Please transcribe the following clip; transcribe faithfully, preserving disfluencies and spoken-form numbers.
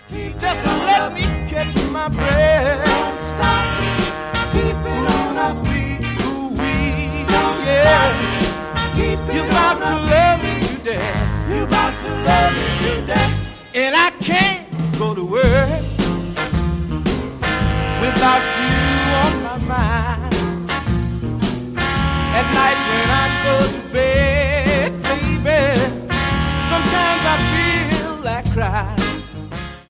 Just let me catch my breath. Don't stop. Keep it on up. Ooh wee, yeah. Keep it you about to love me to death. You about to love me to death. And I can't go to work without you on my mind. At night